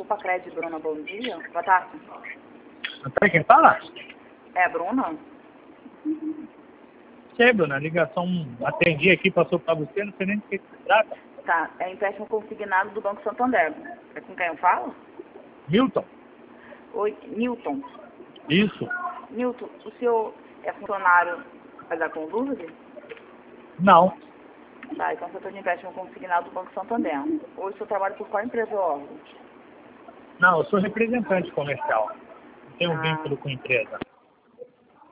Pacred, Bruna, bom dia. Boa tarde. Peraí, quem fala? É a Bruna? Sei, Bruna, a ligação atendi aqui, passou para você, não sei nem do que se trata. Tá, é empréstimo consignado do Banco Santander. É com quem eu falo? Milton? Oi, Newton. Isso. Newton, o senhor é funcionário da Convurg? Não. Tá, então você está de empréstimo consignado do Banco Santander. Hoje o senhor trabalha por qual empresa ou órgão? Não, eu sou representante comercial. Não tenho Ah. vínculo com empresa.